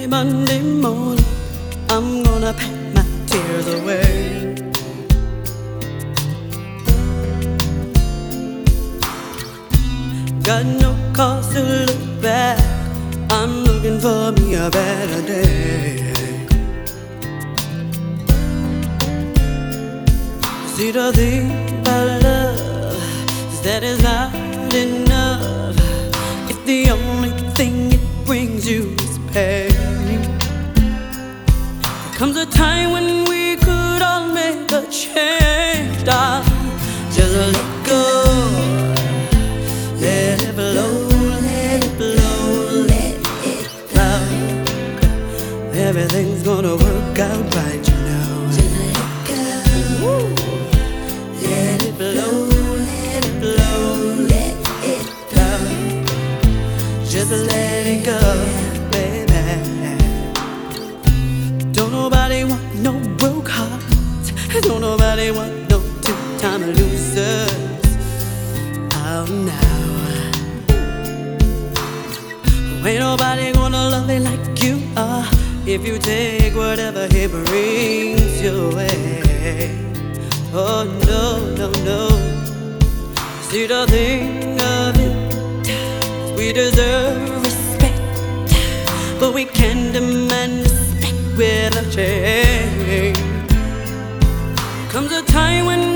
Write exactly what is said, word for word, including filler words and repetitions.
Monday morning, I'm gonna pack my tears away. Got no cause to look back, I'm looking for me a better day. See, the thing about love is that it's not enough if the only thing it brings you is pain. There comes a time when we could all make a change, darling. Just let go, let it blow, let it blow, let it flow. Everything's gonna work out right, you know. Just let it go. Let it blow, let it blow, let it flow. Just let it go, baby. Don't nobody want no broke hearts. Don't nobody want no two-time losers. Oh no. Ain't nobody gonna love you like you are if you take whatever he brings your way. Oh no, no, no. See, the thing of it is we deserve respect, but we can't demand respect with a change. Comes a time when